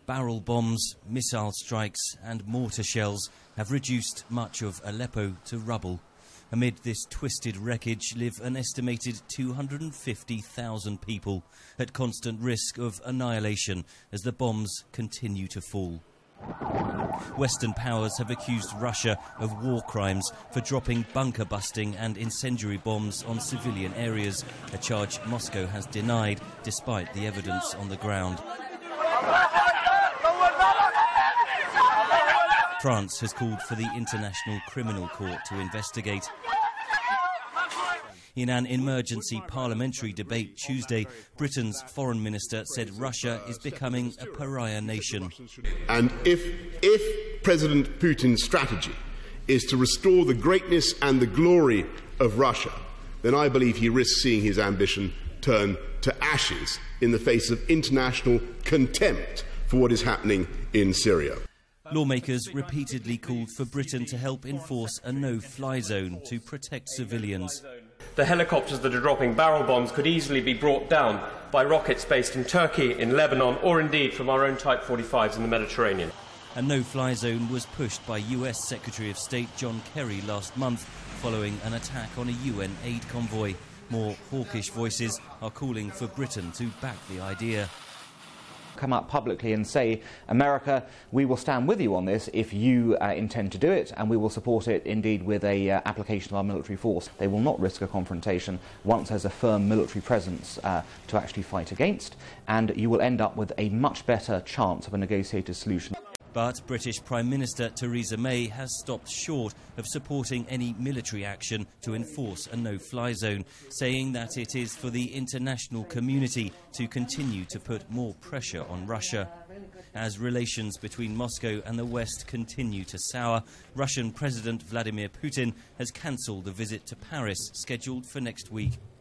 barrel bombs, missile strikes and mortar shells have reduced much of Aleppo to rubble. Amid this twisted wreckage live an estimated 250,000 people at constant risk of annihilation as the bombs continue to fall. Western powers have accused Russia of war crimes for dropping bunker-busting and incendiary bombs on civilian areas, a charge Moscow has denied despite the evidence on the ground. France has called for the International Criminal Court to investigate. In an emergency parliamentary debate Tuesday, Britain's foreign minister said Russia is becoming a pariah nation. And if President Putin's strategy is to restore the greatness and the glory of Russia, then I believe he risks seeing his ambition turn to ashes in the face of international contempt for what is happening in Syria. Lawmakers repeatedly called for Britain to help enforce a no-fly zone to protect civilians. The helicopters that are dropping barrel bombs could easily be brought down by rockets based in Turkey, in Lebanon, or indeed from our own Type 45s in the Mediterranean. A no-fly zone was pushed by US Secretary of State John Kerry last month following an attack on a UN aid convoy. More hawkish voices are calling for Britain to back the idea. Come out publicly and say, America, we will stand with you on this if you intend to do it, and we will support it indeed with a application of our military force. They will not risk a confrontation once there's a firm military presence to actually fight against, and you will end up with a much better chance of a negotiated solution. But British Prime Minister Theresa May has stopped short of supporting any military action to enforce a no-fly zone, saying that it is for the international community to continue to put more pressure on Russia. As relations between Moscow and the West continue to sour, Russian President Vladimir Putin has cancelled the visit to Paris scheduled for next week.